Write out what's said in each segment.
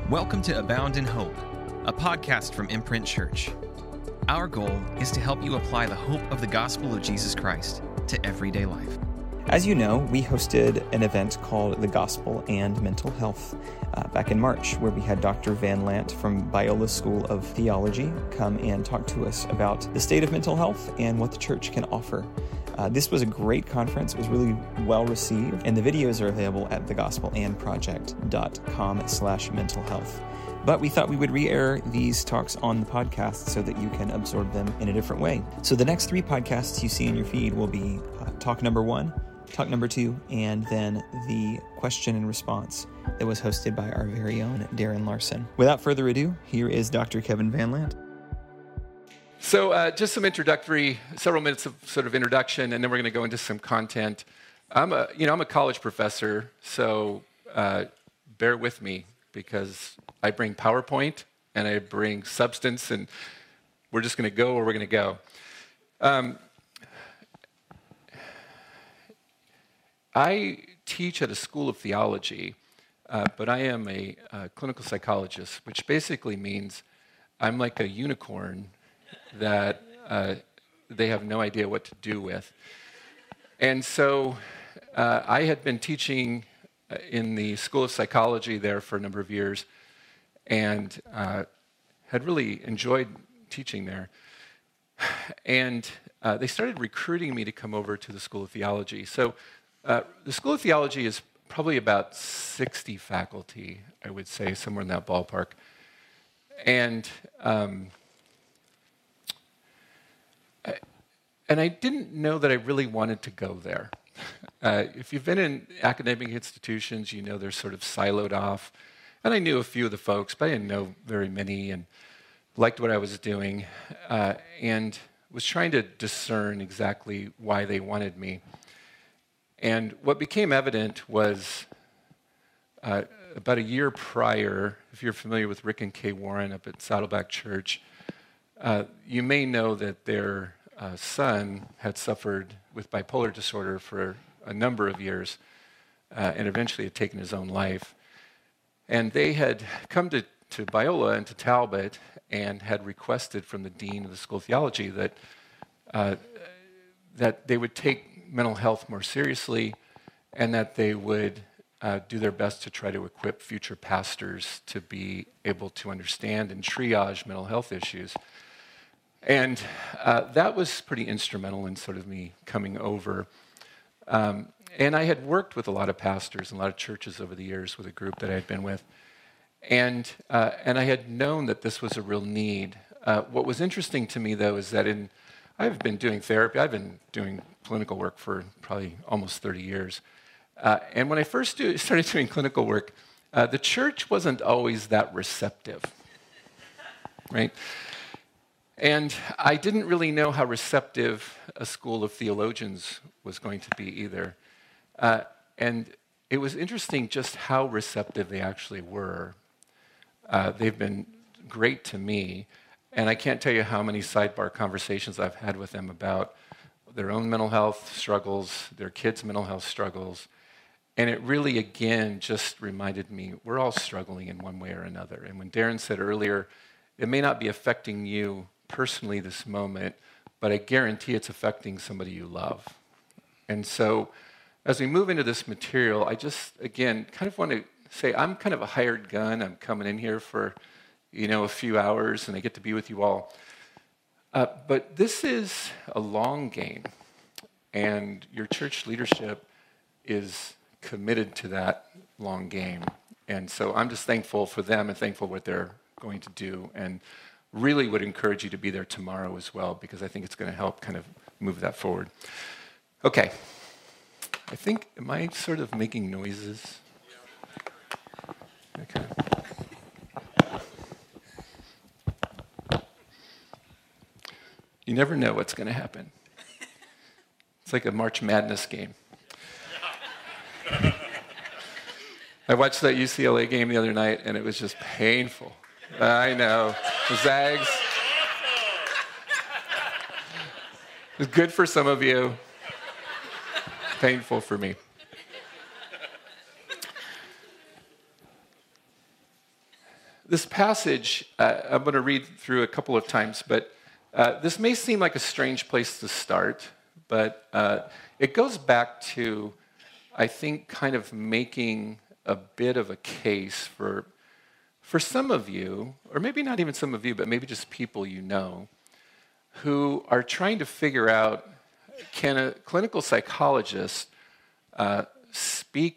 Welcome to Abound in Hope, a podcast from Imprint Church. Our goal is to help you apply the hope of the gospel of Jesus Christ to everyday life. As you know, we hosted an event called The Gospel and Mental Health back in March, where we had Dr. Van Lant from Biola School of Theology come and talk to us about the state of mental health and what the church can offer. This was a great conference. It was really well received, and the videos are available at thegospelandproject.com/mental health. But we thought we would re-air these talks on the podcast so that you can absorb them in a different way. So the next 3 podcasts you see in your feed will be talk number 1, talk number 2, and then the question and response that was hosted by our very own Darren Larson. Without further ado, here is Dr. Kevin Van Lant. So just some several minutes of sort of introduction, and then we're going to go into some content. I'm a college professor, so bear with me because I bring PowerPoint and I bring substance, and we're just going to go where we're going to go. I teach at a school of theology, but I am a clinical psychologist, which basically means I'm like a unicorn that they have no idea what to do with. And so I had been teaching in the School of Psychology there for a number of years and had really enjoyed teaching there. And they started recruiting me to come over to the School of Theology. So the School of Theology is probably about 60 faculty, I would say, somewhere in that ballpark. And I didn't know that I really wanted to go there. If you've been in academic institutions, you know they're sort of siloed off. And I knew a few of the folks, but I didn't know very many, and liked what I was doing, and was trying to discern exactly why they wanted me. And what became evident was about a year prior, if you're familiar with Rick and Kay Warren up at Saddleback Church, you may know that their son had suffered with bipolar disorder for a number of years and eventually had taken his own life. And they had come to Biola and to Talbot and had requested from the dean of the School of Theology that they would take mental health more seriously and that they would do their best to try to equip future pastors to be able to understand and triage mental health issues. And that was pretty instrumental in sort of me coming over. And I had worked with a lot of pastors and a lot of churches over the years with a group that I had been with. And I had known that this was a real need. What was interesting to me, though, is that I've been doing therapy. I've been doing clinical work for probably almost 30 years. And when I first started doing clinical work, the church wasn't always that receptive, right? And I didn't really know how receptive a school of theologians was going to be either. And it was interesting just how receptive they actually were. They've been great to me, and I can't tell you how many sidebar conversations I've had with them about their own mental health struggles, their kids' mental health struggles. And it really, again, just reminded me, we're all struggling in one way or another. And when Darren said earlier, it may not be affecting you personally this moment, but I guarantee it's affecting somebody you love. And so as we move into this material, I just, again, kind of want to say I'm kind of a hired gun. I'm coming in here for, a few hours, and I get to be with you all. But this is a long game, and your church leadership is committed to that long game. And so I'm just thankful for them and thankful what they're going to do, and really would encourage you to be there tomorrow as well, because I think it's going to help kind of move that forward. Okay. I think, am I sort of making noises? Okay. You never know what's going to happen. It's like a March Madness game. I watched that UCLA game the other night, and it was just painful. I know. The Zags. It was good for some of you. Painful for me. this passage, I'm going to read through a couple of times, but this may seem like a strange place to start, but it goes back to, I think, kind of making a bit of a case for some of you, or maybe not even some of you, but maybe just people you know, who are trying to figure out, can a clinical psychologist speak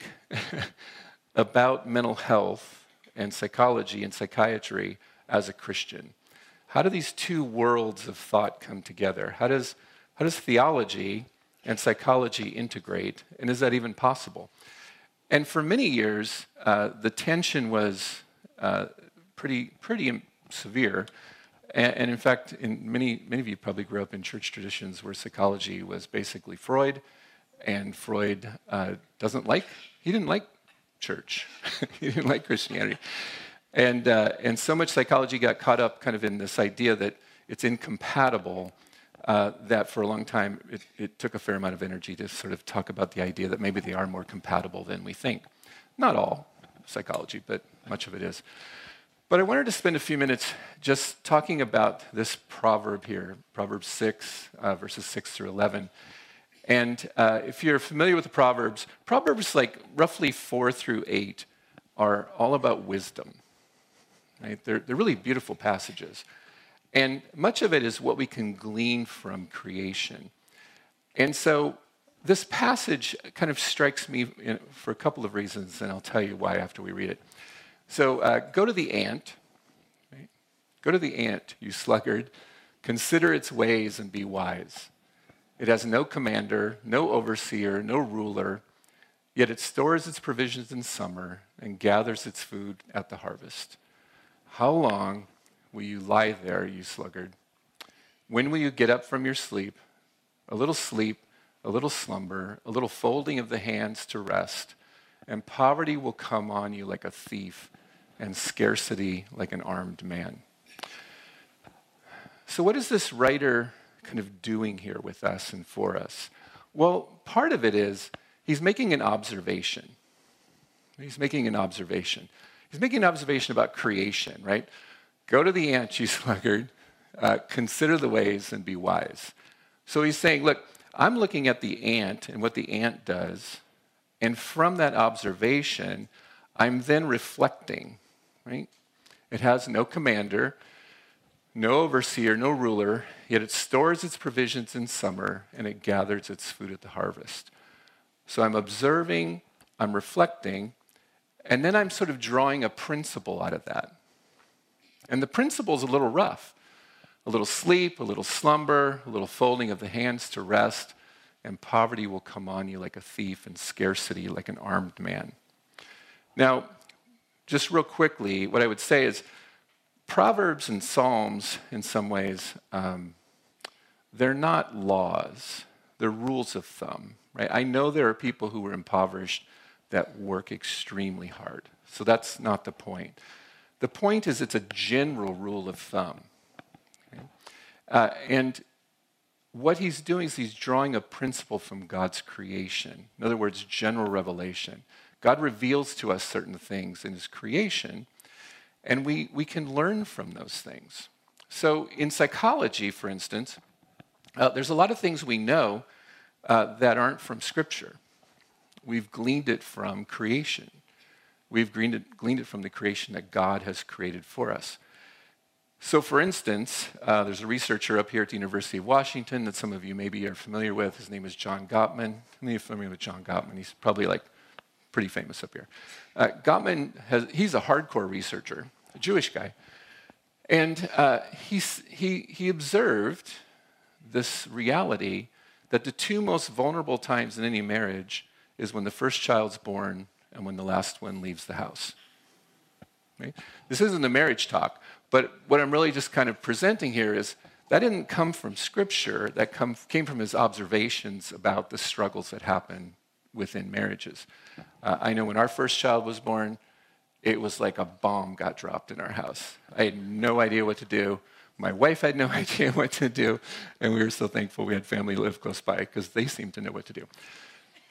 about mental health and psychology and psychiatry as a Christian? How do these two worlds of thought come together? How does theology and psychology integrate? And is that even possible? And for many years, the tension was pretty severe. And in fact, many of you probably grew up in church traditions where psychology was basically Freud, and Freud didn't like church. He didn't like Christianity. And so much psychology got caught up kind of in this idea that it's incompatible, that for a long time it took a fair amount of energy to sort of talk about the idea that maybe they are more compatible than we think. Not all psychology, but much of it is. But I wanted to spend a few minutes just talking about this proverb here, Proverbs 6, verses 6 through 11. And if you're familiar with the Proverbs like roughly 4 through 8 are all about wisdom. Right? They're really beautiful passages. And much of it is what we can glean from creation. And so this passage kind of strikes me for a couple of reasons, and I'll tell you why after we read it. So go to the ant. Right? Go to the ant, you sluggard. Consider its ways and be wise. It has no commander, no overseer, no ruler, yet it stores its provisions in summer and gathers its food at the harvest. How long will you lie there, you sluggard? When will you get up from your sleep? A little slumber, a little folding of the hands to rest, and poverty will come on you like a thief, and scarcity like an armed man. So what is this writer kind of doing here with us and for us? Well, part of it is he's making an observation. He's making an observation about creation, right? Go to the ant, you sluggard. Consider the ways and be wise. So he's saying, look, I'm looking at the ant and what the ant does, and from that observation, I'm then reflecting, right? It has no commander, no overseer, no ruler, yet it stores its provisions in summer, and it gathers its food at the harvest. So I'm observing, I'm reflecting, and then I'm sort of drawing a principle out of that. And the principle is a little rough. A little sleep, a little slumber, a little folding of the hands to rest, and poverty will come on you like a thief, and scarcity like an armed man. Now, just real quickly, what I would say is Proverbs and Psalms, in some ways, they're not laws. They're rules of thumb, right? I know there are people who are impoverished that work extremely hard. So that's not the point. The point is it's a general rule of thumb. And what he's doing is he's drawing a principle from God's creation. In other words, general revelation. God reveals to us certain things in his creation, and we can learn from those things. So in psychology, for instance, there's a lot of things we know that aren't from Scripture. We've gleaned it from creation. We've gleaned it from the creation that God has created for us. So for instance, there's a researcher up here at the University of Washington that some of you maybe are familiar with. His name is John Gottman. How many of you are familiar with John Gottman? He's probably pretty famous up here. Gottman, he's a hardcore researcher, a Jewish guy. And he observed this reality that the two most vulnerable times in any marriage is when the first child's born and when the last one leaves the house. Right? This isn't a marriage talk, but what I'm really just kind of presenting here is that didn't come from Scripture. That came from his observations about the struggles that happen within marriages. I know when our first child was born, it was like a bomb got dropped in our house. I had no idea what to do. My wife had no idea what to do, and we were so thankful we had family live close by because they seemed to know what to do.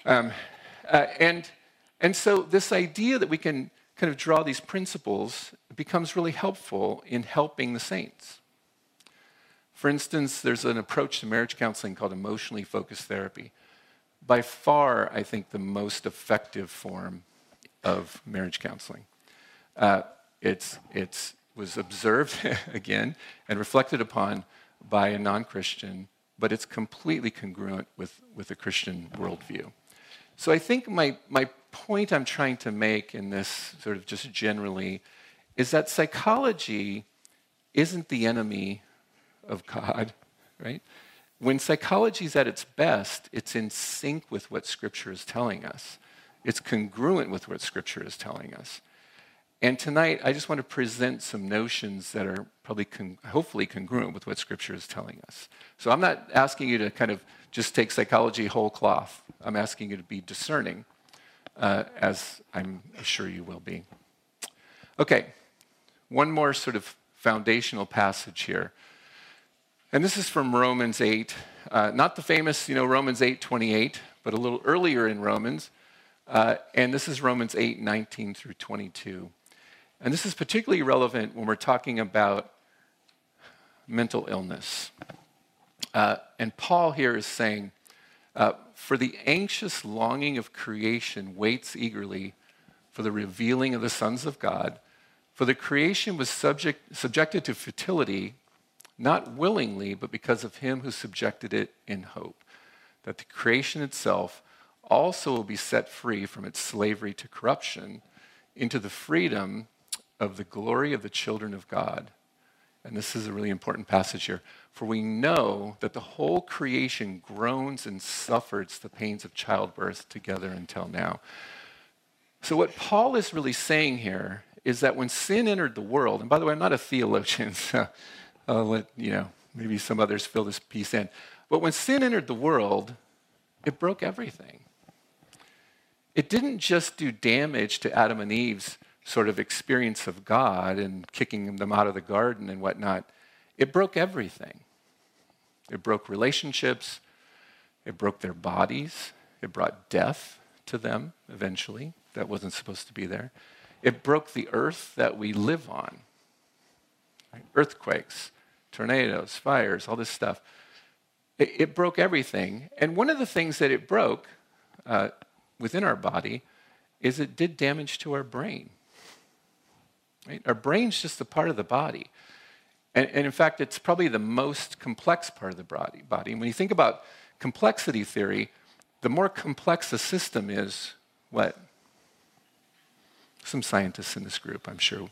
And so this idea that we can kind of draw these principles becomes really helpful in helping the saints. For instance, there's an approach to marriage counseling called emotionally focused therapy. By far, I think, the most effective form of marriage counseling. It was observed, again, and reflected upon by a non-Christian, but it's completely congruent with a Christian worldview. So I think my point I'm trying to make in this sort of just generally is that psychology isn't the enemy of God, right? When psychology is at its best, it's in sync with what Scripture is telling us. It's congruent with what Scripture is telling us. And tonight, I just want to present some notions that are probably, hopefully, congruent with what Scripture is telling us. So I'm not asking you to kind of just take psychology whole cloth. I'm asking you to be discerning, as I'm sure you will be. Okay, one more sort of foundational passage here. And this is from Romans 8, not the famous, Romans 8:28, but a little earlier in Romans. And this is Romans 8:19 through 22. And this is particularly relevant when we're talking about mental illness. And Paul here is saying, for the anxious longing of creation waits eagerly for the revealing of the sons of God. For the creation was subjected to futility, not willingly, but because of him who subjected it in hope, that the creation itself also will be set free from its slavery to corruption into the freedom of the glory of the children of God. And this is a really important passage here. For we know that the whole creation groans and suffers the pains of childbirth together until now. So what Paul is really saying here is that when sin entered the world, and by the way, I'm not a theologian, so I'll let, maybe some others fill this piece in. But when sin entered the world, it broke everything. It didn't just do damage to Adam and Eve's sort of experience of God and kicking them out of the garden and whatnot. It broke everything. It broke relationships. It broke their bodies. It brought death to them eventually. That wasn't supposed to be there. It broke the earth that we live on. Right? Earthquakes, tornadoes, fires, all this stuff. It broke everything. And one of the things that it broke within our body is it did damage to our brain. Right? Our brain's just a part of the body. And in fact, it's probably the most complex part of the body. And when you think about complexity theory, the more complex a system is, what? Some scientists in this group, I'm sure.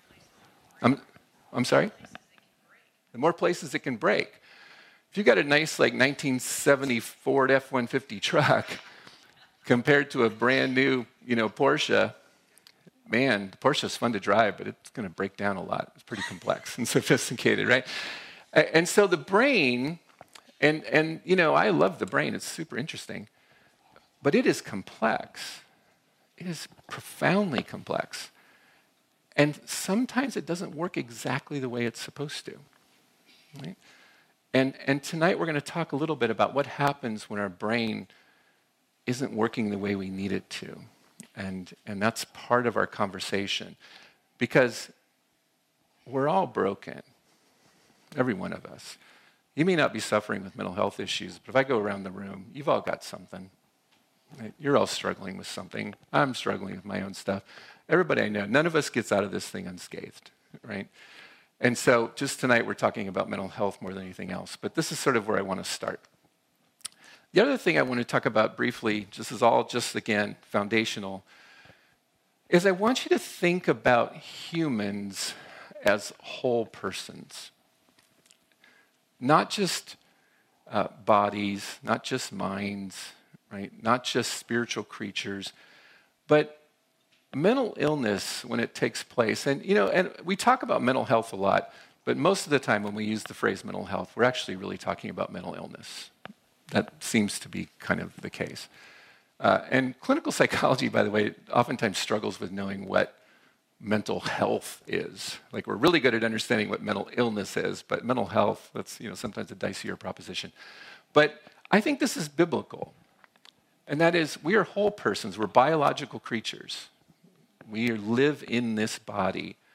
I'm sorry? The more places it can break. If you got a nice, 1970 Ford F-150 truck compared to a brand new, Porsche, man, the Porsche is fun to drive, but it's going to break down a lot. It's pretty complex and sophisticated, right? And so the brain, and I love the brain. It's super interesting. But it is complex. It is profoundly complex. And sometimes it doesn't work exactly the way it's supposed to. Right? And tonight we're going to talk a little bit about what happens when our brain isn't working the way we need it to. And that's part of our conversation. Because we're all broken. Every one of us. You may not be suffering with mental health issues, but if I go around the room, you've all got something. Right? You're all struggling with something. I'm struggling with my own stuff. Everybody I know, none of us gets out of this thing unscathed, right? And so just tonight we're talking about mental health more than anything else, but this is sort of where I want to start. The other thing I want to talk about briefly, again, foundational, is I want you to think about humans as whole persons. Not just bodies, not just minds, right? Not just spiritual creatures, but mental illness when it takes place. And we talk about mental health a lot, but most of the time when we use the phrase mental health, we're actually really talking about mental illness. That seems to be kind of the case. And clinical psychology, by the way, oftentimes struggles with knowing what mental health is. Like, we're really good at understanding what mental illness is, but mental health, that's sometimes a dicier proposition. But I think this is biblical. And that is, we are whole persons. We're biological creatures. We live in this body.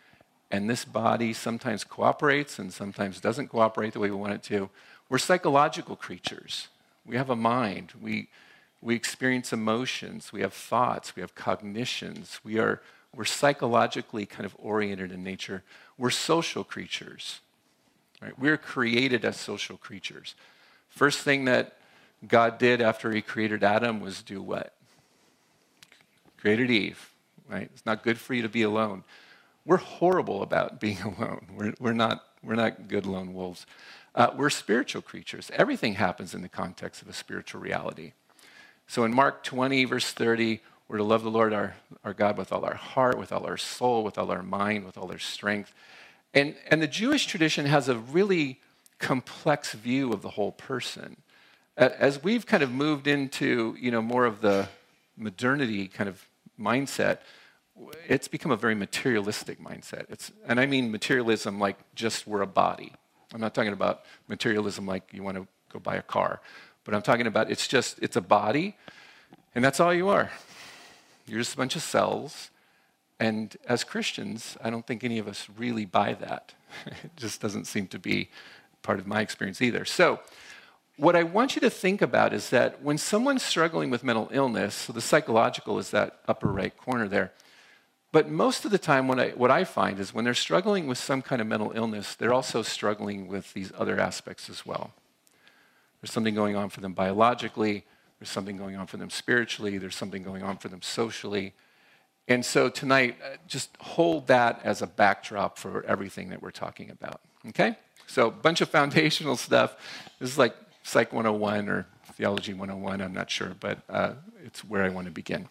and this body sometimes cooperates and sometimes doesn't cooperate the way we want it to. We're psychological creatures. We have a mind. We experience emotions. We have thoughts. We have cognitions. We're psychologically kind of oriented in nature. We're social creatures. Right? We're created as social creatures. First thing that God did after he created Adam was do what? Created Eve. Right? It's not good for you to be alone. We're horrible about being alone. We're not good lone wolves. We're spiritual creatures. Everything happens in the context of a spiritual reality. So in Mark 20, verse 30, we're to love the Lord our God with all our heart, with all our soul, with all our mind, with all our strength. And the Jewish tradition has a really complex view of the whole person. As we've kind of moved into, more of the modernity kind of mindset, it's become a very materialistic mindset. And I mean materialism like just we're a body. I'm not talking about materialism like you want to go buy a car. But I'm talking about it's a body, and that's all you are. You're just a bunch of cells. And as Christians, I don't think any of us really buy that. It just doesn't seem to be part of my experience either. So what I want you to think about is that when someone's struggling with mental illness, so the psychological is that upper right corner there, but most of the time what I find is when they're struggling with some kind of mental illness, they're also struggling with these other aspects as well. There's something going on for them biologically, there's something going on for them spiritually, there's something going on for them socially. And so tonight, just hold that as a backdrop for everything that we're talking about, okay? So a bunch of foundational stuff. This is like Psych 101 or Theology 101, I'm not sure, but it's where I want to begin.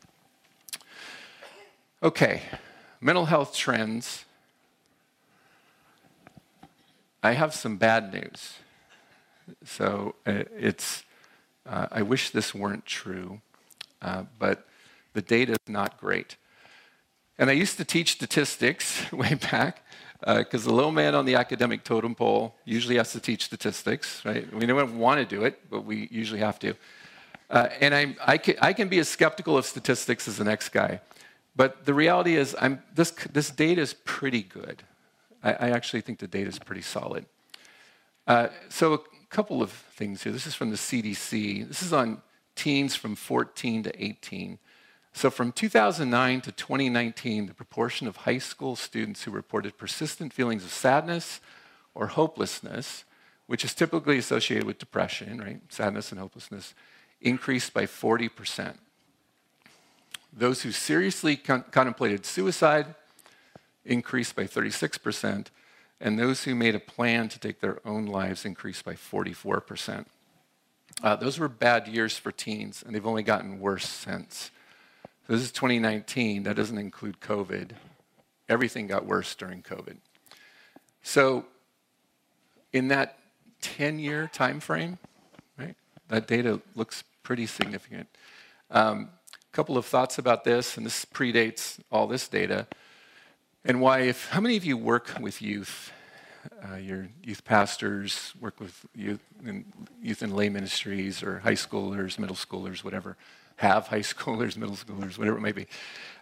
Okay, mental health trends. I have some bad news. So I wish this weren't true, but the data is not great. And I used to teach statistics way back, because the low man on the academic totem pole usually has to teach statistics, right? We don't want to do it, but we usually have to. And I can be as skeptical of statistics as the next guy. But the reality is this data is pretty good. I actually think the data is pretty solid. So a couple of things here. This is from the CDC. This is on teens from 14 to 18. So from 2009 to 2019, the proportion of high school students who reported persistent feelings of sadness or hopelessness, which is typically associated with depression, right? Sadness and hopelessness, increased by 40%. Those who seriously contemplated suicide increased by 36%, and those who made a plan to take their own lives increased by 44%. Those were bad years for teens, and they've only gotten worse since. So this is 2019. That doesn't include COVID. Everything got worse during COVID. So in that 10-year time frame, right, that data looks pretty significant. Couple of thoughts about this, and this predates all this data, and why. How many of you work with youth? Your youth pastors, work with youth in lay ministries, or high schoolers, middle schoolers, whatever. Have high schoolers, middle schoolers, whatever it may be.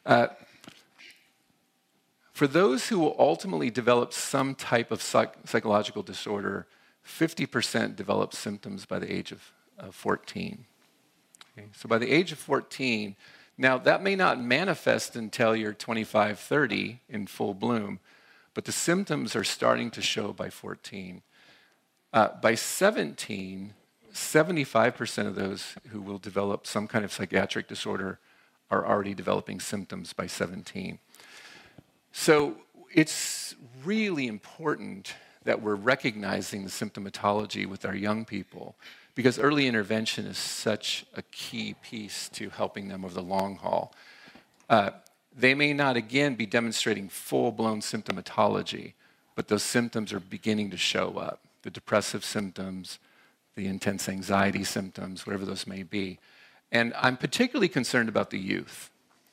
For those who will ultimately develop some type of psychological disorder, 50% develop symptoms by the age of 14. Okay? So by the age of 14, now that may not manifest until you're 25, 30 in full bloom, but the symptoms are starting to show by 14. By 17, 75% of those who will develop some kind of psychiatric disorder are already developing symptoms by 17. So it's really important that we're recognizing the symptomatology with our young people, because early intervention is such a key piece to helping them over the long haul. They may not, again, be demonstrating full-blown symptomatology, but those symptoms are beginning to show up. The depressive symptoms, the intense anxiety symptoms, whatever those may be. And I'm particularly concerned about the youth.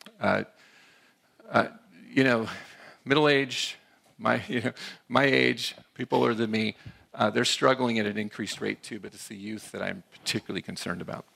Middle-aged, my age, people older than me, they're struggling at an increased rate too, but it's the youth that I'm particularly concerned about.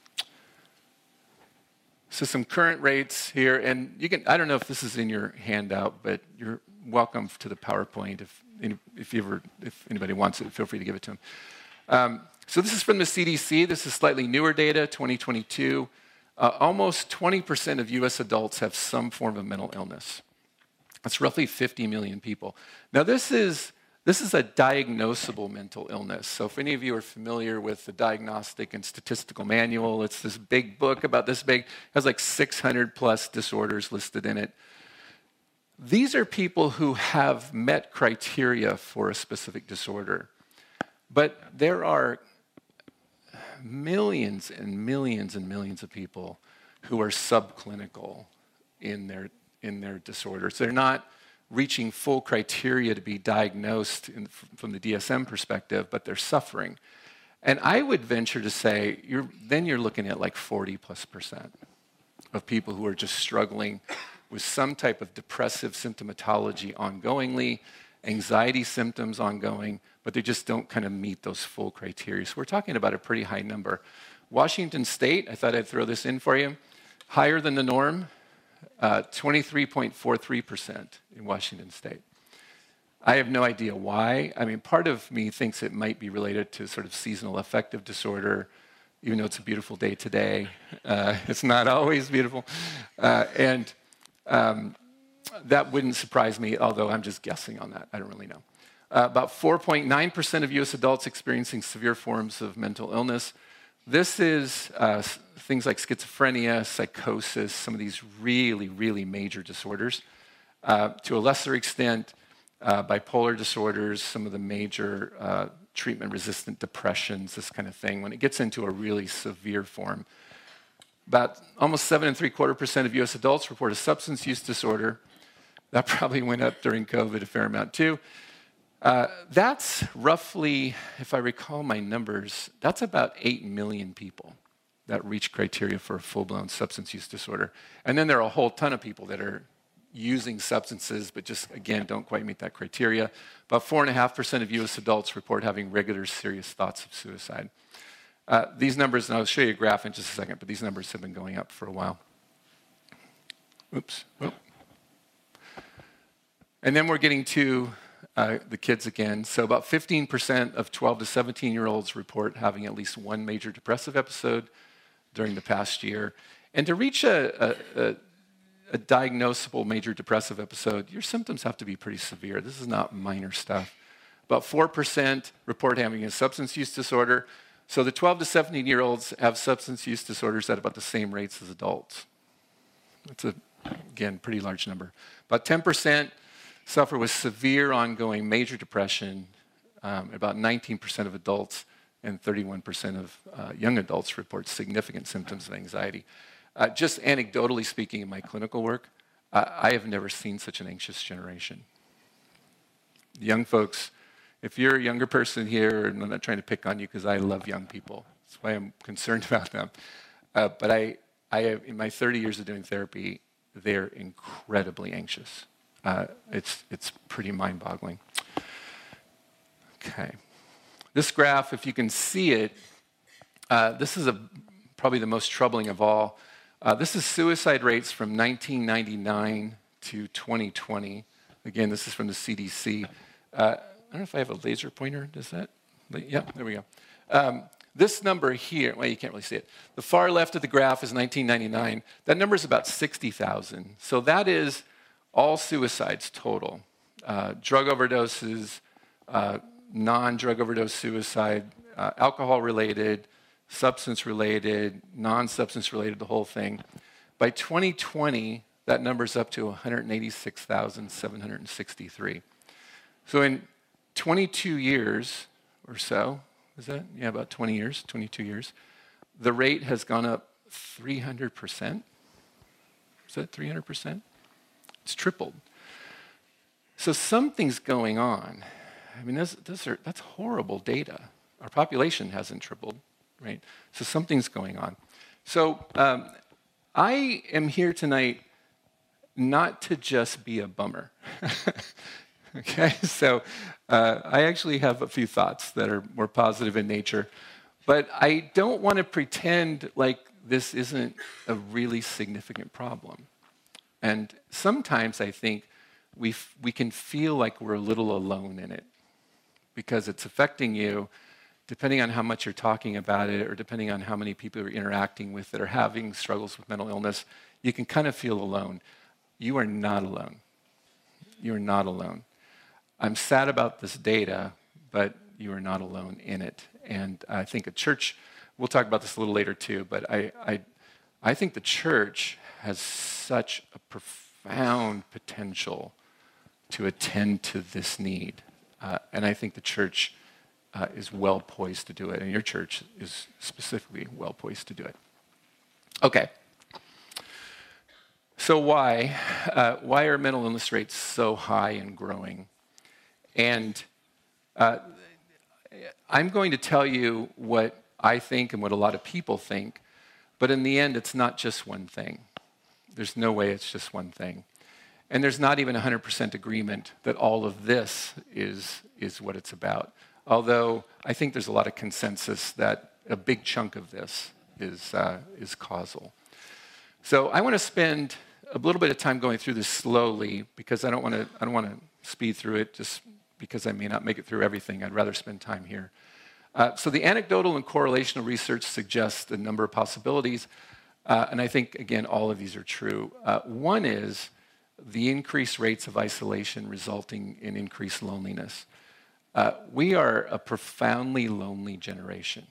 So some current rates here, and I don't know if this is in your handout, but welcome to the PowerPoint. If anybody wants it, feel free to give it to them. So this is from the CDC. This is slightly newer data, 2022. Almost 20% of U.S. adults have some form of mental illness. That's roughly 50 million people. Now this is a diagnosable mental illness. So if any of you are familiar with the Diagnostic and Statistical Manual, it's this big book about this big. It has like 600 plus disorders listed in it. These are people who have met criteria for a specific disorder. But there are millions and millions and millions of people who are subclinical in their disorders. They're not reaching full criteria to be diagnosed from the DSM perspective, but they're suffering. And I would venture to say, you're looking at like 40+% of people who are just struggling with some type of depressive symptomatology ongoingly, anxiety symptoms ongoing, but they just don't kind of meet those full criteria. So we're talking about a pretty high number. Washington State, I thought I'd throw this in for you, higher than the norm, 23.43% in Washington State. I have no idea why. I mean, part of me thinks it might be related to sort of seasonal affective disorder, even though it's a beautiful day today. It's not always beautiful. That wouldn't surprise me, although I'm just guessing on that. I don't really know. About 4.9% of U.S. adults experiencing severe forms of mental illness. This is things like schizophrenia, psychosis, some of these really, really major disorders. To a lesser extent, bipolar disorders, some of the major treatment-resistant depressions, this kind of thing. When it gets into a really severe form, about almost 7.75% of U.S. adults report a substance use disorder. That probably went up during COVID a fair amount too. That's roughly, if I recall my numbers, that's about 8 million people that reach criteria for a full-blown substance use disorder. And then there are a whole ton of people that are using substances, but just, again, don't quite meet that criteria. About 4.5% of U.S. adults report having regular serious thoughts of suicide. These numbers, and I'll show you a graph in just a second, but these numbers have been going up for a while. Oops. Oh. And then we're getting to the kids again. So about 15% of 12 to 17-year-olds report having at least one major depressive episode during the past year. And to reach a diagnosable major depressive episode, your symptoms have to be pretty severe. This is not minor stuff. About 4% report having a substance use disorder. So the 12 to 17-year-olds have substance use disorders at about the same rates as adults. That's, again, pretty large number. About 10% suffer with severe ongoing major depression. About 19% of adults and 31% of young adults report significant symptoms of anxiety. Just anecdotally speaking, in my clinical work, I have never seen such an anxious generation. Young folks, if you're a younger person here, and I'm not trying to pick on you because I love young people. That's why I'm concerned about them. But I have, in my 30 years of doing therapy, they're incredibly anxious. It's pretty mind-boggling. Okay. This graph, if you can see it, this is probably the most troubling of all. This is suicide rates from 1999 to 2020. Again, this is from the CDC. I don't know if I have a laser pointer. Does that? Yeah, there we go. This number here, well, you can't really see it. The far left of the graph is 1999. That number is about 60,000. So that is all suicides total. Drug overdoses, non-drug overdose suicide, alcohol-related, substance-related, non-substance-related, the whole thing. By 2020, that number's up to 186,763. So in 22 years or so, is that? Yeah, about 20 years, 22 years. The rate has gone up 300%. Is that 300%? It's tripled. So something's going on. I mean, that's horrible data. Our population hasn't tripled, right? So something's going on. So I am here tonight not to just be a bummer. Okay, so I actually have a few thoughts that are more positive in nature, but I don't want to pretend like this isn't a really significant problem. And sometimes I think we can feel like we're a little alone in it because it's affecting you depending on how much you're talking about it or depending on how many people you're interacting with that are having struggles with mental illness. You can kind of feel alone. You are not alone. You are not alone. I'm sad about this data, but you are not alone in it. And I think a church, we'll talk about this a little later too, but I think the church has such a profound potential to attend to this need. And I think the church is well poised to do it, and your church is specifically well poised to do it. Okay. So why are mental illness rates so high and growing? And I'm going to tell you what I think and what a lot of people think, but in the end, it's not just one thing. There's no way it's just one thing. And there's not even 100% agreement that all of this is what it's about. Although I think there's a lot of consensus that a big chunk of this is causal. So I want to spend a little bit of time going through this slowly because I don't want to speed through it just because I may not make it through everything. I'd rather spend time here. So the anecdotal and correlational research suggests a number of possibilities, and I think, again, all of these are true. One is the increased rates of isolation resulting in increased loneliness. We are a profoundly lonely generation.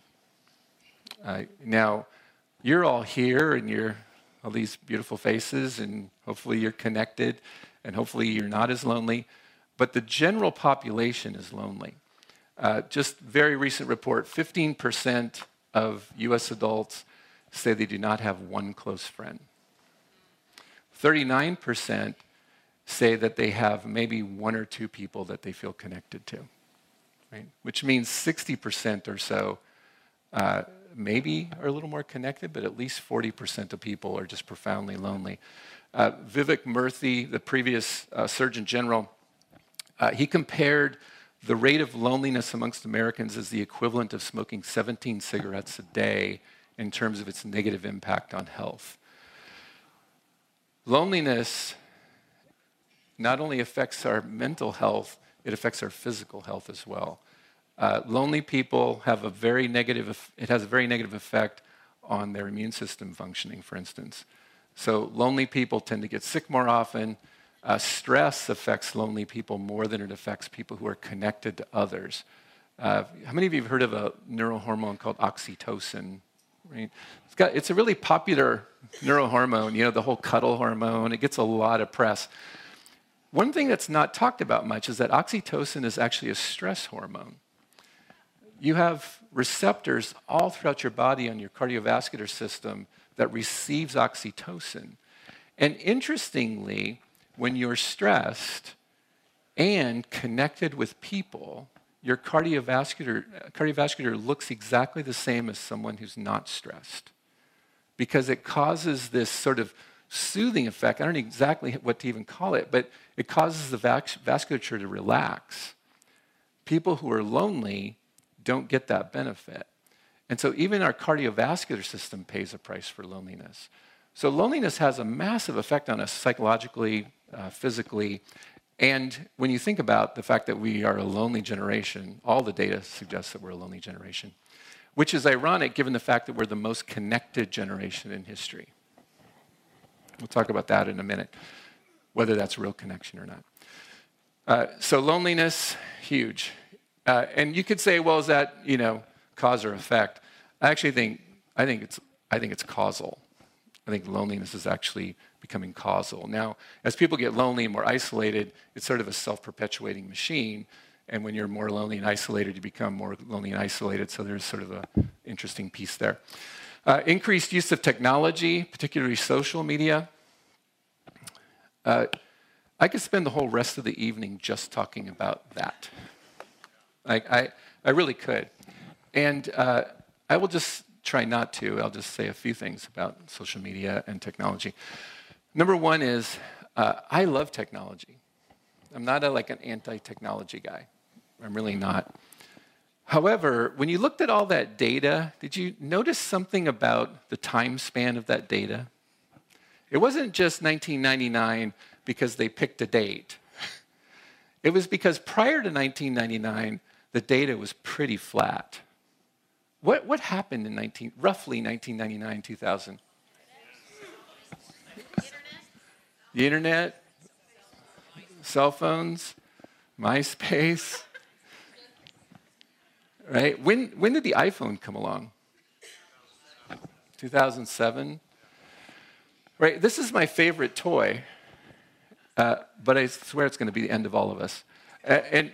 Now, you're all here, and you're all these beautiful faces, and hopefully you're connected, and hopefully you're not as lonely, but the general population is lonely. Just very recent report, 15% of US adults say they do not have one close friend. 39% say that they have maybe one or two people that they feel connected to, right? Which means 60% or so maybe are a little more connected, but at least 40% of people are just profoundly lonely. Vivek Murthy, the previous Surgeon General, he compared the rate of loneliness amongst Americans as the equivalent of smoking 17 cigarettes a day in terms of its negative impact on health. Loneliness not only affects our mental health, it affects our physical health as well. Lonely people have a very negative effect on their immune system functioning, for instance. So lonely people tend to get sick more often. Stress affects lonely people more than it affects people who are connected to others. How many of you have heard of a neurohormone called oxytocin? Right? It's a really popular neurohormone, the whole cuddle hormone. It gets a lot of press. One thing that's not talked about much is that oxytocin is actually a stress hormone. You have receptors all throughout your body on your cardiovascular system that receives oxytocin. And interestingly, when you're stressed and connected with people, your cardiovascular looks exactly the same as someone who's not stressed because it causes this sort of soothing effect. I don't know exactly what to even call it, but it causes the vasculature to relax. People who are lonely don't get that benefit. And so even our cardiovascular system pays a price for loneliness. So loneliness has a massive effect on us psychologically, physically, and when you think about the fact that we are a lonely generation, all the data suggests that we're a lonely generation, which is ironic given the fact that we're the most connected generation in history. We'll talk about that in a minute, whether that's real connection or not. So loneliness, huge. And you could say, well, is that, cause or effect? I think it's causal. I think loneliness is actually becoming causal. Now, as people get lonely and more isolated, it's sort of a self-perpetuating machine. And when you're more lonely and isolated, you become more lonely and isolated. So there's sort of an interesting piece there. Increased use of technology, particularly social media. I could spend the whole rest of the evening just talking about that. I really could. And I will just try not to. I'll just say a few things about social media and technology. Number one is I love technology. I'm not an anti-technology guy. I'm really not. However, when you looked at all that data, did you notice something about the time span of that data? It wasn't just 1999 because they picked a date. It was because prior to 1999, the data was pretty flat. What happened in roughly 1999, 2000? The internet, cell phones, MySpace, right? When did the iPhone come along? 2007. Right, this is my favorite toy, but I swear it's going to be the end of all of us. And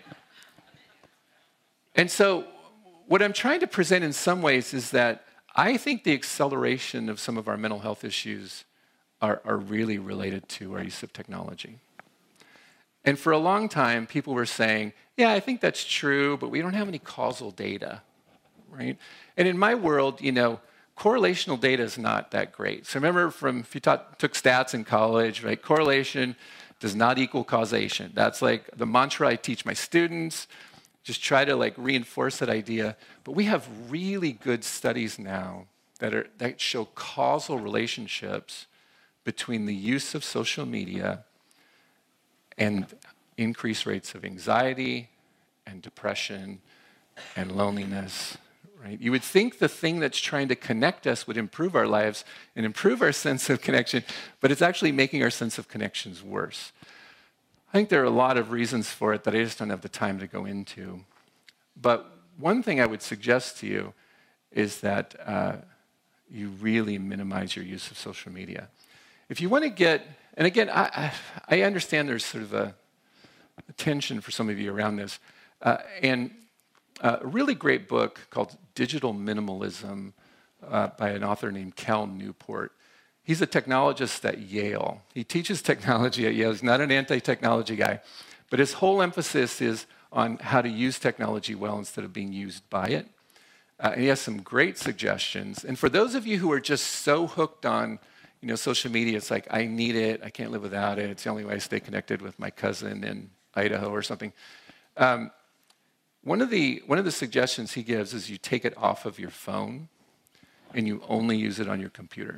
so what I'm trying to present in some ways is that I think the acceleration of some of our mental health issues are really related to our use of technology. And for a long time, people were saying, yeah, I think that's true, but we don't have any causal data, right? And in my world, correlational data is not that great. So remember if you took stats in college, right? Correlation does not equal causation. That's like the mantra I teach my students. Just try to reinforce that idea. But we have really good studies now that show causal relationships between the use of social media and increased rates of anxiety and depression and loneliness. Right? You would think the thing that's trying to connect us would improve our lives and improve our sense of connection, but it's actually making our sense of connections worse. I think there are a lot of reasons for it that I just don't have the time to go into. But one thing I would suggest to you is that you really minimize your use of social media. If you want to get, and again, I understand there's sort of a tension for some of you around this, and a really great book called Digital Minimalism by an author named Cal Newport. He's a technologist at Yale. He teaches technology at Yale. He's not an anti-technology guy, but his whole emphasis is on how to use technology well instead of being used by it. And he has some great suggestions. And for those of you who are just so hooked on social media, it's like, I need it, I can't live without it, it's the only way I stay connected with my cousin in Idaho or something. One of the suggestions he gives is you take it off of your phone and you only use it on your computer.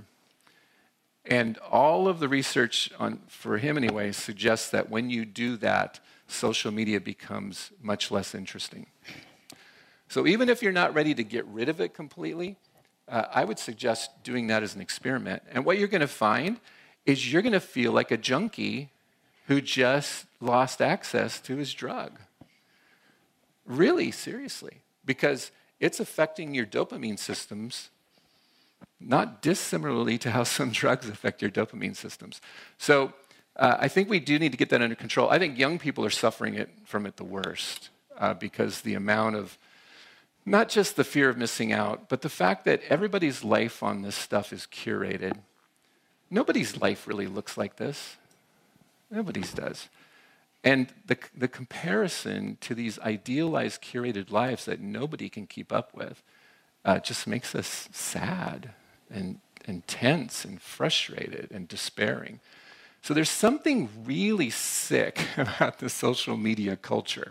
And all of the research for him anyway, suggests that when you do that, social media becomes much less interesting. So even if you're not ready to get rid of it completely, I would suggest doing that as an experiment. And what you're going to find is you're going to feel like a junkie who just lost access to his drug. Really, seriously. Because it's affecting your dopamine systems, not dissimilarly to how some drugs affect your dopamine systems. So I think we do need to get that under control. I think young people are suffering from it the worst because the amount of, not just the fear of missing out, but the fact that everybody's life on this stuff is curated. Nobody's life really looks like this. Nobody's does. And the comparison to these idealized, curated lives that nobody can keep up with just makes us sad and tense and frustrated and despairing. So there's something really sick about the social media culture.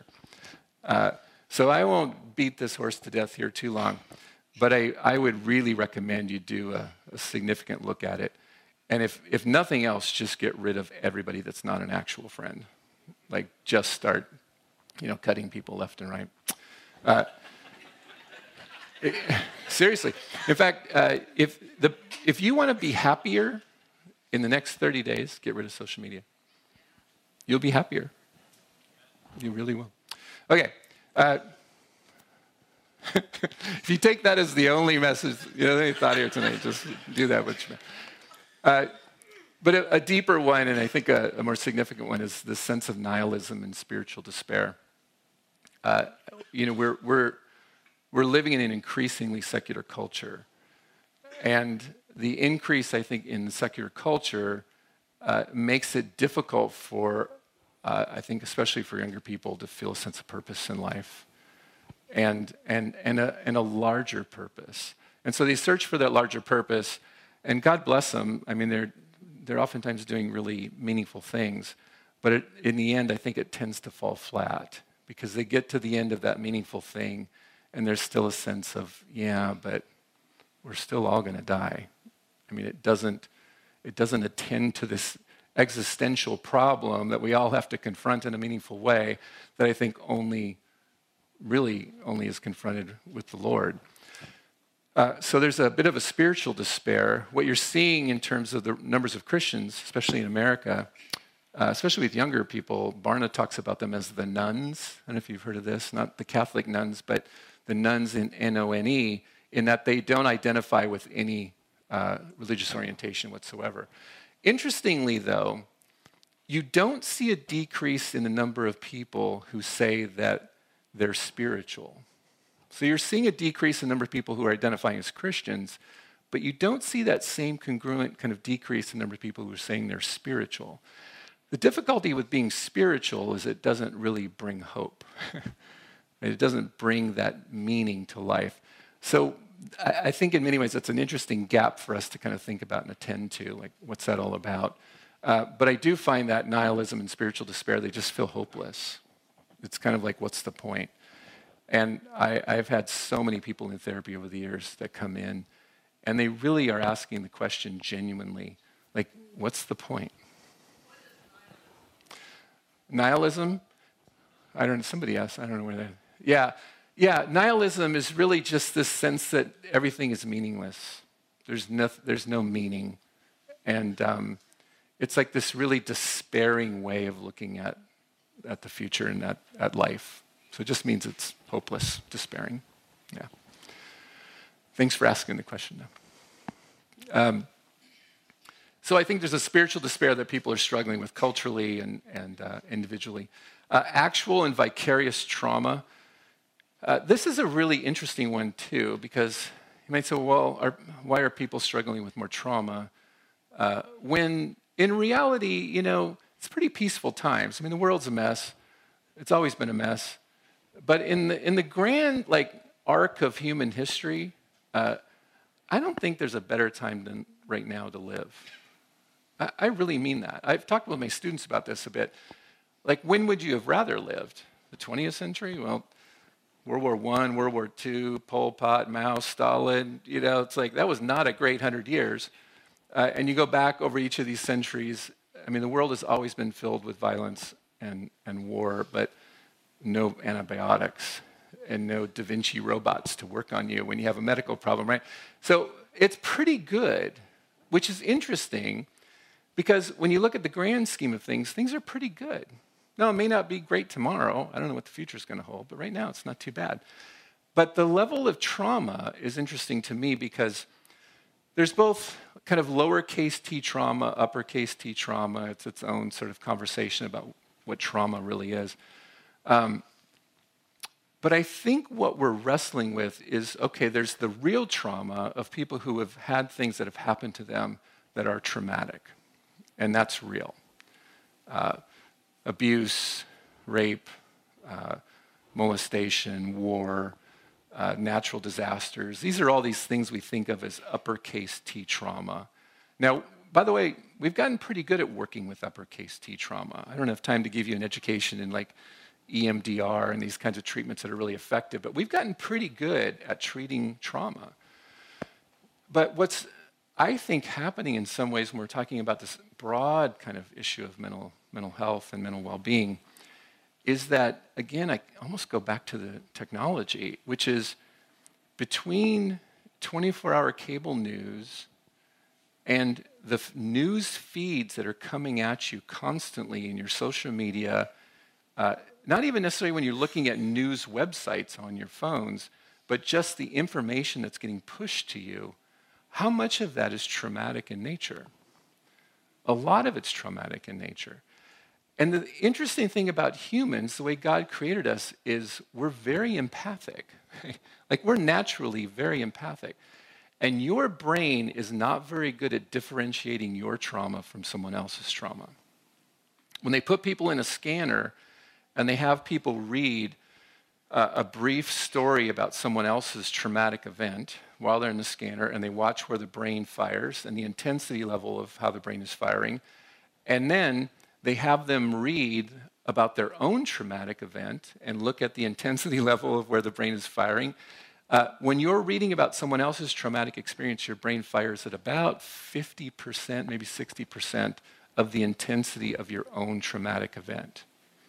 So I won't beat this horse to death here too long, but I would really recommend you do a significant look at it. And if nothing else, just get rid of everybody that's not an actual friend. Like just start, cutting people left and right. Seriously. In fact, if you want to be happier in the next 30 days, get rid of social media. You'll be happier. You really will. Okay. If you take that as the only message, any thought here tonight, just do that. But a deeper one, and I think a more significant one, is the sense of nihilism and spiritual despair. We're living in an increasingly secular culture, and the increase, I think, in secular culture makes it difficult for, I think, especially for younger people, to feel a sense of purpose in life, and a larger purpose. And so they search for that larger purpose, and God bless them. I mean, they're oftentimes doing really meaningful things, but in the end, I think it tends to fall flat because they get to the end of that meaningful thing, and there's still a sense of, yeah, but we're still all going to die. I mean, it doesn't attend to this existential problem that we all have to confront in a meaningful way that I think only is confronted with the Lord. So there's a bit of a spiritual despair. What you're seeing in terms of the numbers of Christians, especially in America, especially with younger people, Barna talks about them as the nuns. I don't know if you've heard of this, not the Catholic nuns, but the nuns in N-O-N-E, in that they don't identify with any religious orientation whatsoever. Interestingly, though, you don't see a decrease in the number of people who say that they're spiritual. So you're seeing a decrease in the number of people who are identifying as Christians, but you don't see that same congruent kind of decrease in the number of people who are saying they're spiritual. The difficulty with being spiritual is it doesn't really bring hope. It doesn't bring that meaning to life. So I think in many ways that's an interesting gap for us to kind of think about and attend to, like what's that all about? But I do find that nihilism and spiritual despair, they just feel hopeless. It's kind of like, what's the point? And I've had so many people in therapy over the years that come in, and they really are asking the question genuinely, like, what's the point? Nihilism? I don't know, somebody asked, I don't know where that, yeah, nihilism is really just this sense that everything is meaningless. There's no meaning. And it's like this really despairing way of looking at the future and at life. So it just means it's hopeless, despairing. Yeah. Thanks for asking the question, though. So I think there's a spiritual despair that people are struggling with culturally and individually. Actual and vicarious trauma. This is a really interesting one, too, because you might say, well, why are people struggling with more trauma? When in reality, it's pretty peaceful times. I mean, the world's a mess. It's always been a mess. But in the grand arc of human history, I don't think there's a better time than right now to live. I really mean that. I've talked with my students about this a bit. Like, when would you have rather lived? The 20th century? Well, World War I, World War II, Pol Pot, Mao, Stalin, it's like that was not a great 100 years. And you go back over each of these centuries, I mean, the world has always been filled with violence and war, but no antibiotics and no Da Vinci robots to work on you when you have a medical problem, right? So it's pretty good, which is interesting because when you look at the grand scheme of things are pretty good. Now, it may not be great tomorrow. I don't know what the future is going to hold, but right now it's not too bad. But the level of trauma is interesting to me because there's both kind of lowercase t trauma, uppercase T trauma. It's its own sort of conversation about what trauma really is. But I think what we're wrestling with is, okay, there's the real trauma of people who have had things that have happened to them that are traumatic, and that's real. Abuse, rape, molestation, war, natural disasters. These are all these things we think of as uppercase T trauma. Now, by the way, we've gotten pretty good at working with uppercase T trauma. I don't have time to give you an education in EMDR and these kinds of treatments that are really effective, but we've gotten pretty good at treating trauma. But what's, I think, happening in some ways when we're talking about this broad kind of issue of mental health and mental well-being is that, again, I almost go back to the technology, which is between 24-hour cable news and the news feeds that are coming at you constantly in your social media, not even necessarily when you're looking at news websites on your phones, but just the information that's getting pushed to you, how much of that is traumatic in nature? A lot of it's traumatic in nature. And the interesting thing about humans, the way God created us, is we're very empathic. We're naturally very empathic. And your brain is not very good at differentiating your trauma from someone else's trauma. When they put people in a scanner and they have people read a brief story about someone else's traumatic event while they're in the scanner, and they watch where the brain fires and the intensity level of how the brain is firing, and then they have them read about their own traumatic event and look at the intensity level of where the brain is firing. When you're reading about someone else's traumatic experience, your brain fires at about 50%, maybe 60% of the intensity of your own traumatic event.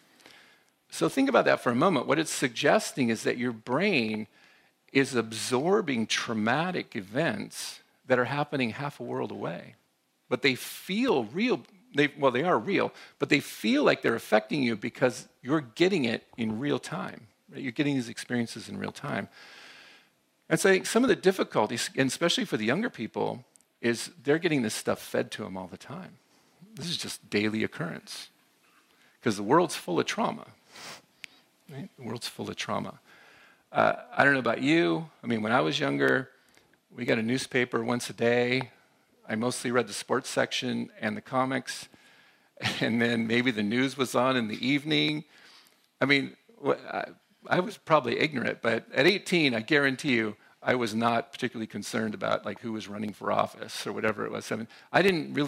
So think about that for a moment. What it's suggesting is that your brain is absorbing traumatic events that are happening half a world away. But they feel real. They are real, but they feel like they're affecting you because you're getting it in real time. Right? You're getting these experiences in real time. And so I think some of the difficulties, and especially for the younger people, is they're getting this stuff fed to them all the time. This is just daily occurrence. Because the world's full of trauma. Right? The world's full of trauma. I don't know about you. I mean, when I was younger, we got a newspaper once a day. I mostly read the sports section and the comics. And then maybe the news was on in the evening. I mean, I was probably ignorant, but at 18, I guarantee you, I was not particularly concerned about like who was running for office or whatever it was. I mean, I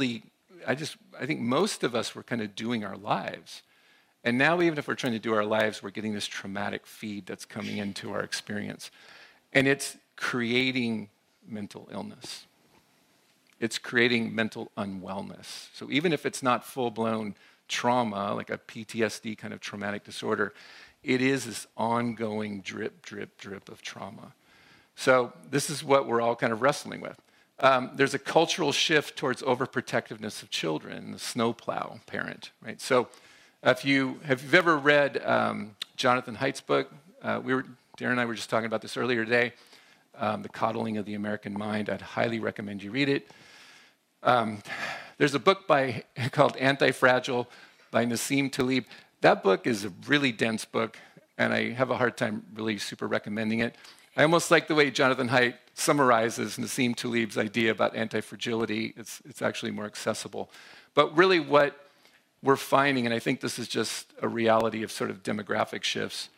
think most of us were kind of doing our lives. And now even if we're trying to do our lives, we're getting this traumatic feed that's coming into our experience. And it's creating mental illness. It's creating mental unwellness. So even if it's not full-blown trauma, like a PTSD kind of traumatic disorder, it is this ongoing drip, drip, drip of trauma. So this is what we're all kind of wrestling with. There's a cultural shift towards overprotectiveness of children, the snowplow parent, right? So if you've ever read Jonathan Haidt's book, Darren and I were just talking about this earlier today, The Coddling of the American Mind. I'd highly recommend you read it. There's a book called Anti-Fragile by Nassim Taleb. That book is a really dense book, and I have a hard time really super recommending it. I almost like the way Jonathan Haidt summarizes Nassim Taleb's idea about anti-fragility. It's actually more accessible. But really what we're finding, and I think this is just a reality of sort of demographic shifts,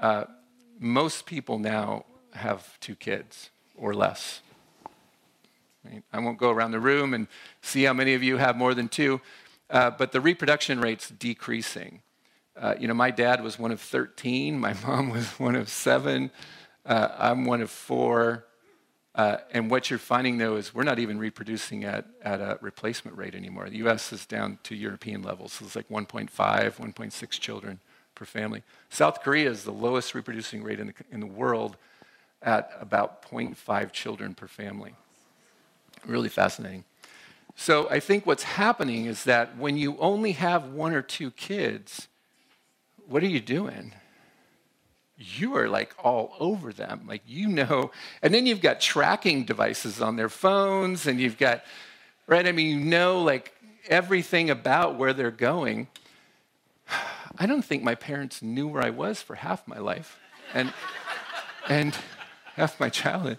most people now have 2 kids or less. Right? I won't go around the room and see how many of you have more than 2, but the reproduction rate's decreasing. My dad was one of 13. My mom was one of 7. I'm one of 4. And what you're finding, though, is we're not even reproducing at a replacement rate anymore. The U.S. is down to European levels. So it's like 1.5, 1.6 children per family. South Korea is the lowest reproducing rate in the world at about 0.5 children per family. Really fascinating. So I think what's happening is that when you only have 1 or 2 kids, what are you doing? You are like all over them, like and then you've got tracking devices on their phones, and you've got, right? I mean, like everything about where they're going. I don't think my parents knew where I was for half my life, and half my childhood.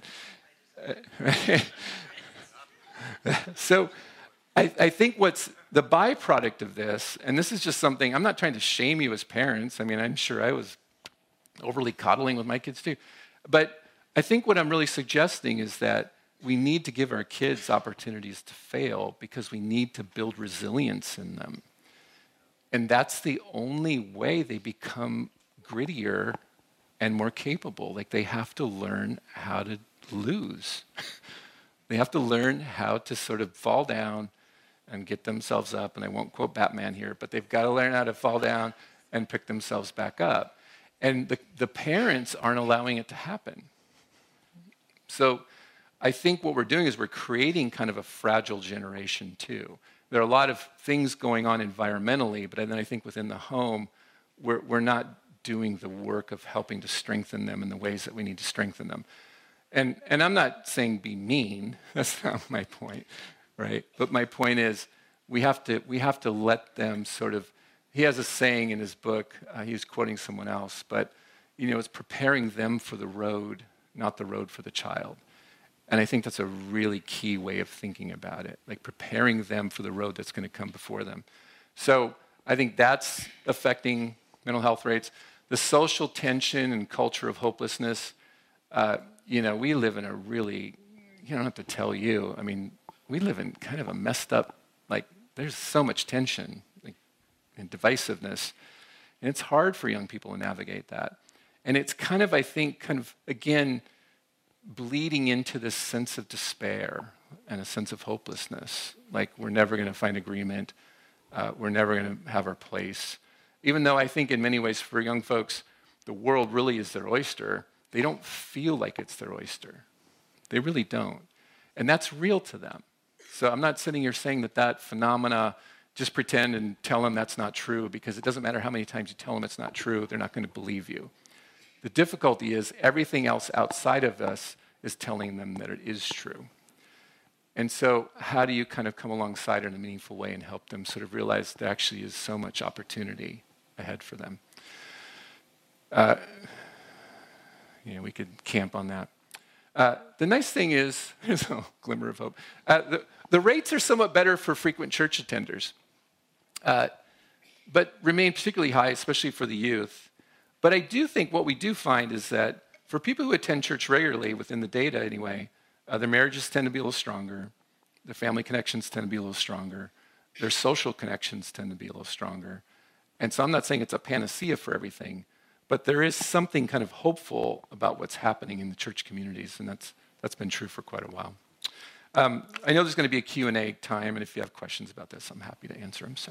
So I think what's the byproduct of this, and this is just something, I'm not trying to shame you as parents. I mean, I'm sure I was overly coddling with my kids too. But I think what I'm really suggesting is that we need to give our kids opportunities to fail because we need to build resilience in them. And that's the only way they become grittier and more capable. Like they have to learn how to lose. They have to learn how to sort of fall down and get themselves up. And I won't quote Batman here, but they've got to learn how to fall down and pick themselves back up. And the parents aren't allowing it to happen. So I think what we're doing is we're creating kind of a fragile generation too. There are a lot of things going on environmentally, but then I think within the home, we're not doing the work of helping to strengthen them in the ways that we need to strengthen them. And I'm not saying be mean. That's not my point, right? But my point is we have to let them sort of. He has a saying in his book. He was quoting someone else, but it's preparing them for the road, not the road for the child. And I think that's a really key way of thinking about it, like preparing them for the road that's going to come before them. So I think that's affecting mental health rates. The social tension and culture of hopelessness. We live in a really, I don't have to tell you, I mean, we live in kind of a messed up, like there's so much tension and divisiveness, and it's hard for young people to navigate that. And it's kind of, I think, again, bleeding into this sense of despair and a sense of hopelessness, like we're never going to find agreement. We're never going to have our place. Even though I think in many ways for young folks, the world really is their oyster, they don't feel like it's their oyster. They really don't. And that's real to them. So I'm not sitting here saying that phenomena, just pretend and tell them that's not true, because it doesn't matter how many times you tell them it's not true, they're not going to believe you. The difficulty is everything else outside of us is telling them that it is true. And so how do you kind of come alongside in a meaningful way and help them sort of realize there actually is so much opportunity ahead for them? We could camp on that. The nice thing is, there's a glimmer of hope. The rates are somewhat better for frequent church attenders, but remain particularly high, especially for the youth. But I do think what we do find is that for people who attend church regularly, within the data anyway, their marriages tend to be a little stronger, their family connections tend to be a little stronger, their social connections tend to be a little stronger. And so I'm not saying it's a panacea for everything, but there is something kind of hopeful about what's happening in the church communities, and that's been true for quite a while. I know there's going to be a Q&A time, and if you have questions about this, I'm happy to answer them.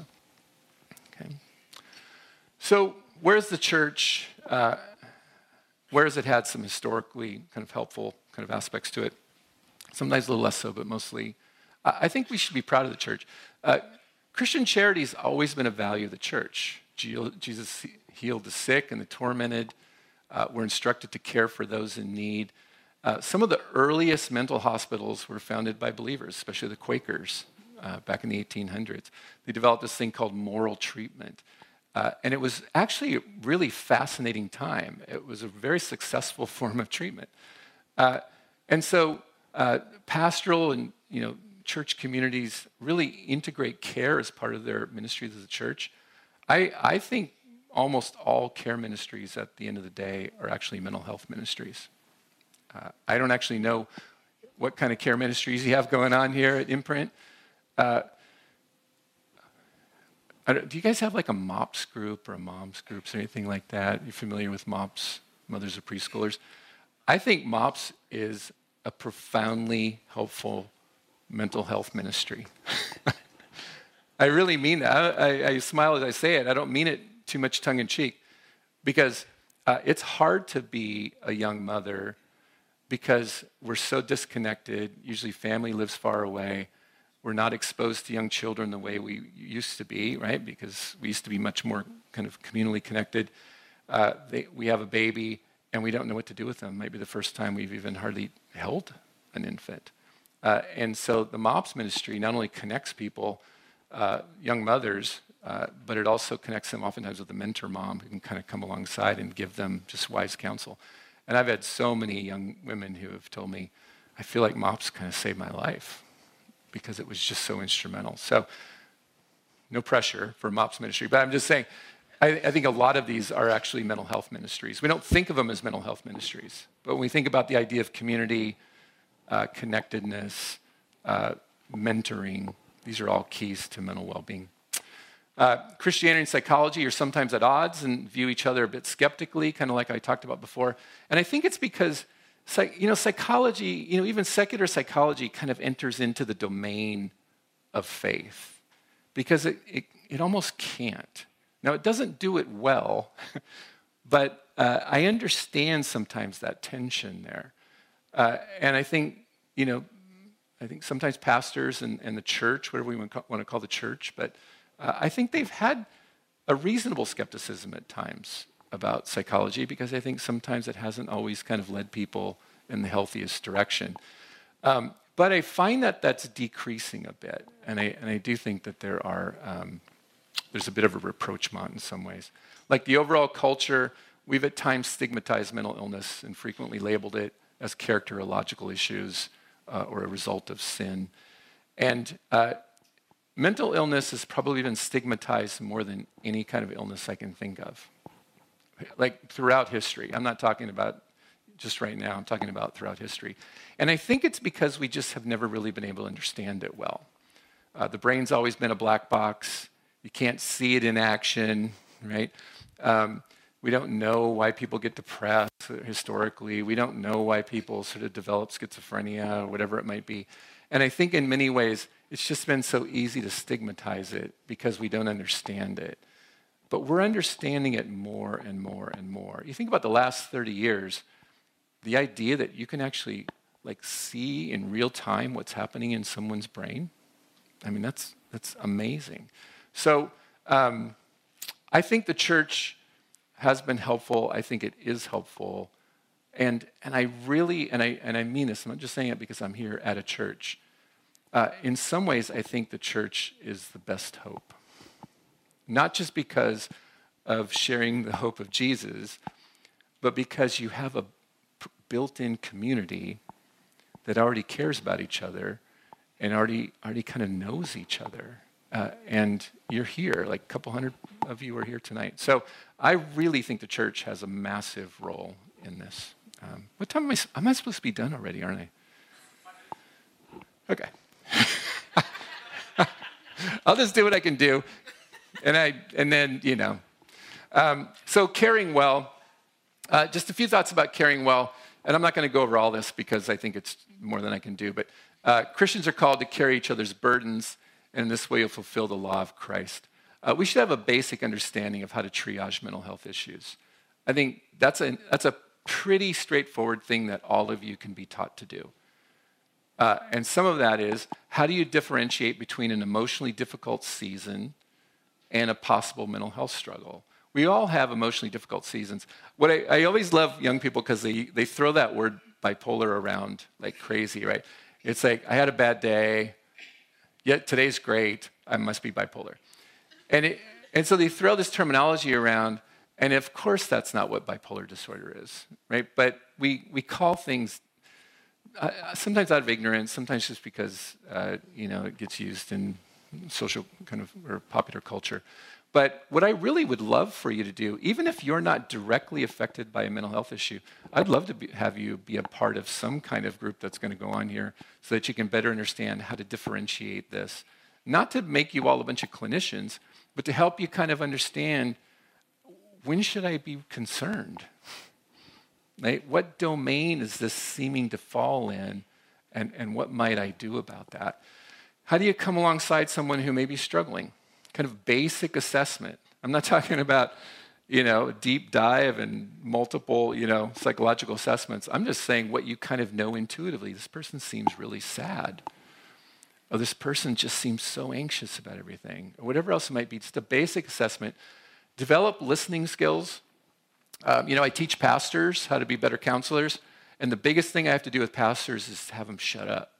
So where's the church? Where has it had some historically kind of helpful kind of aspects to it? Sometimes a little less so, but mostly. I think we should be proud of the church. Christian charity has always been a value of the church. Jesus healed the sick and the tormented. We're instructed to care for those in need. Some of the earliest mental hospitals were founded by believers, especially the Quakers back in the 1800s. They developed this thing called moral treatment. And it was actually a really fascinating time. It was a very successful form of treatment. And so pastoral and church communities really integrate care as part of their ministries as a church. I think almost all care ministries at the end of the day are actually mental health ministries. I don't actually know what kind of care ministries you have going on here at Imprint. Do you guys have like a MOPS group or a moms groups or anything like that? You're familiar with MOPS, Mothers of Preschoolers? I think MOPS is a profoundly helpful mental health ministry. I really mean that. I smile as I say it. I don't mean it too much tongue in cheek, because it's hard to be a young mother because we're so disconnected. Usually family lives far away. We're not exposed to young children the way we used to be, right? Because we used to be much more kind of communally connected. We have a baby and we don't know what to do with them. Maybe the first time we've even hardly held an infant. And so the MOPS ministry not only connects people, young mothers, but it also connects them oftentimes with a mentor mom who can kind of come alongside and give them just wise counsel. And I've had so many young women who have told me, I feel like MOPS kind of saved my life because it was just so instrumental. So no pressure for MOPS ministry, but I'm just saying, I think a lot of these are actually mental health ministries. We don't think of them as mental health ministries, but when we think about the idea of community, connectedness, mentoring, these are all keys to mental well-being. Christianity and psychology are sometimes at odds and view each other a bit skeptically, kind of like I talked about before. And I think it's because, psychology, even secular psychology kind of enters into the domain of faith because it almost can't. Now, it doesn't do it well, but I understand sometimes that tension there. And I think, sometimes pastors and the church, whatever we want to call the church, but I think they've had a reasonable skepticism at times about psychology because I think sometimes it hasn't always kind of led people in the healthiest direction. But I find that that's decreasing a bit, and I do think that there's a bit of a rapprochement in some ways. Like the overall culture, we've at times stigmatized mental illness and frequently labeled it as characterological issues or a result of sin. And mental illness has probably been stigmatized more than any kind of illness I can think of. Like throughout history. I'm not talking about just right now, I'm talking about throughout history. And I think it's because we just have never really been able to understand it well. The brain's always been a black box. You can't see it in action, right? We don't know why people get depressed historically. We don't know why people sort of develop schizophrenia or whatever it might be. And I think in many ways, it's just been so easy to stigmatize it because we don't understand it. But we're understanding it more and more and more. You think about the last 30 years, the idea that you can actually see in real time what's happening in someone's brain, I mean, that's amazing. So I think the church has been helpful. I think it is helpful. And I really, and I mean this, I'm not just saying it because I'm here at a church. In some ways, I think the church is the best hope. Not just because of sharing the hope of Jesus, but because you have a built-in community that already cares about each other and already kind of knows each other. And you're here, a couple hundred of you are here tonight. So I really think the church has a massive role in this. What time am I supposed to be done already, aren't I? Okay. I'll just do what I can do. And then, so caring well, just a few thoughts about caring well. And I'm not going to go over all this because I think it's more than I can do. But Christians are called to carry each other's burdens, and in this way you'll fulfill the law of Christ. We should have a basic understanding of how to triage mental health issues. I think that's a pretty straightforward thing that all of you can be taught to do. And some of that is, how do you differentiate between an emotionally difficult season and a possible mental health struggle? We all have emotionally difficult seasons. What I always love young people because they throw that word bipolar around like crazy, right? It's like, I had a bad day, yet today's great, I must be bipolar. And so they throw this terminology around, and of course that's not what bipolar disorder is, right? But we call things, sometimes out of ignorance, sometimes just because, it gets used in social kind of or popular culture. But what I really would love for you to do, even if you're not directly affected by a mental health issue, I'd love to have you be a part of some kind of group that's going to go on here so that you can better understand how to differentiate this. Not to make you all a bunch of clinicians, but to help you kind of understand, when should I be concerned? Right? What domain is this seeming to fall in, and what might I do about that? How do you come alongside someone who may be struggling? Kind of basic assessment. I'm not talking about, a deep dive and multiple, psychological assessments. I'm just saying what you kind of know intuitively. This person seems really sad. Or this person just seems so anxious about everything. Or whatever else it might be, just a basic assessment. Develop listening skills. I teach pastors how to be better counselors. And the biggest thing I have to do with pastors is to have them shut up.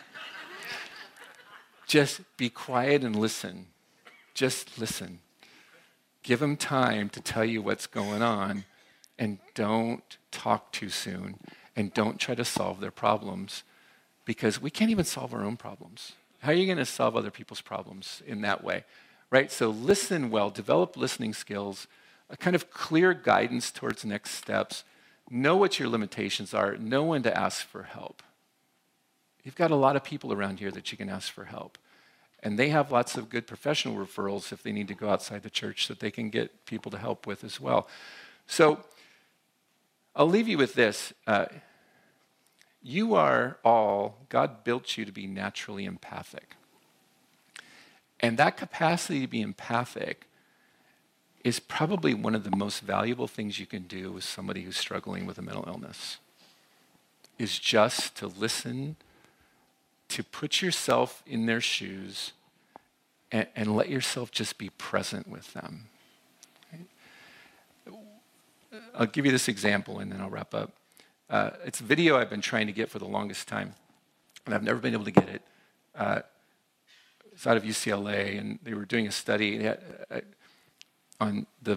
Just be quiet and listen. Just listen. Give them time to tell you what's going on, and don't talk too soon, and don't try to solve their problems, because we can't even solve our own problems. How are you going to solve other people's problems in that way, right? So listen well, develop listening skills, a kind of clear guidance towards next steps, know what your limitations are, know when to ask for help. You've got a lot of people around here that you can ask for help. And they have lots of good professional referrals if they need to go outside the church that they can get people to help with as well. So I'll leave you with this. You are all, God built you to be naturally empathic. And that capacity to be empathic is probably one of the most valuable things you can do with somebody who's struggling with a mental illness, is just to listen, to put yourself in their shoes and let yourself just be present with them. Right? I'll give you this example and then I'll wrap up. It's a video I've been trying to get for the longest time, and I've never been able to get it. It's out of UCLA, and they were doing a study on the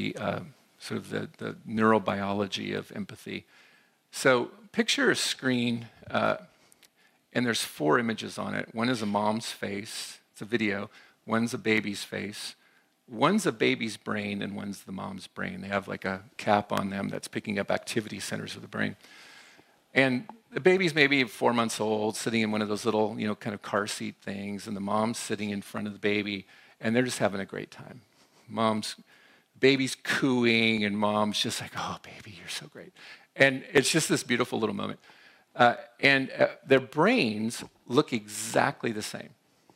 neurobiology of empathy. So picture a screen, and there's 4 images on it. One is a mom's face. It's a video. One's a baby's face. One's a baby's brain, and one's the mom's brain. They have like a cap on them that's picking up activity centers of the brain. And the baby's maybe 4 months old, sitting in one of those little, kind of car seat things, and the mom's sitting in front of the baby, and they're just having a great time. Baby's cooing, and mom's just like, "Oh, baby, you're so great." And it's just this beautiful little moment. And their brains look exactly the same.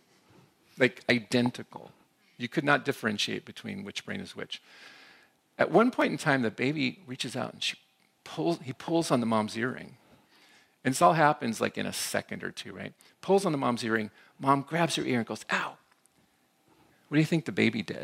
like identical. You could not differentiate between which brain is which. At one point in time, the baby reaches out and he pulls on the mom's earring. And this all happens like in a second or two, right? Pulls on the mom's earring. Mom grabs her ear and goes, ow. What do you think the baby did?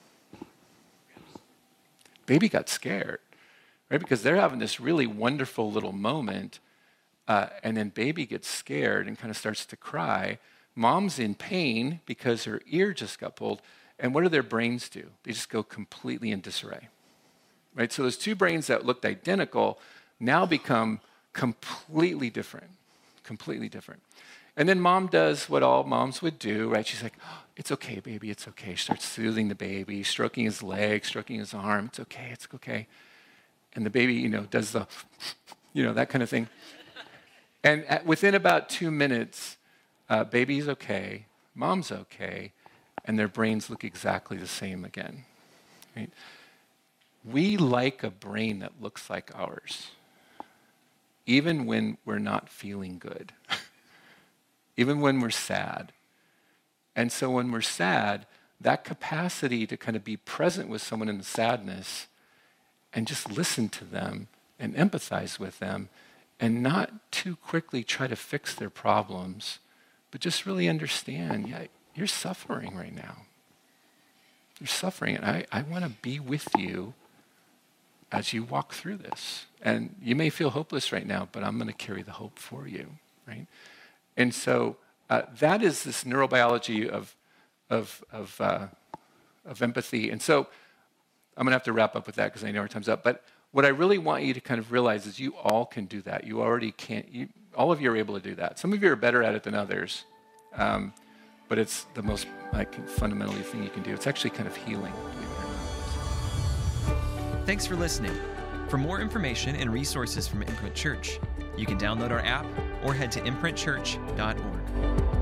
Baby got scared, right? Because they're having this really wonderful little moment, and then baby gets scared and kind of starts to cry. Mom's in pain because her ear just got pulled. And what do their brains do? They just go completely in disarray, right? So those two brains that looked identical now become completely different, completely different. And then mom does what all moms would do, right? She's like, oh, it's okay, baby, it's okay. She starts soothing the baby, stroking his leg, stroking his arm. It's okay. And the baby, does the, that kind of thing. And within about 2 minutes, baby's okay, mom's okay, and their brains look exactly the same again, right? We like a brain that looks like ours, even when we're not feeling good, even when we're sad. And so when we're sad, that capacity to kind of be present with someone in the sadness and just listen to them and empathize with them and not too quickly try to fix their problems, but just really understand, you're suffering right now. You're suffering, and I want to be with you as you walk through this. And you may feel hopeless right now, but I'm going to carry the hope for you, right? And so that is this neurobiology of empathy. And so I'm going to have to wrap up with that because I know our time's up. But what I really want you to kind of realize is you all can do that. You already can. All of you are able to do that. Some of you are better at it than others. But it's the most fundamentally thing you can do. It's actually kind of healing, believe it or not. Thanks for listening. For more information and resources from Imprint Church, you can download our app or head to imprintchurch.org.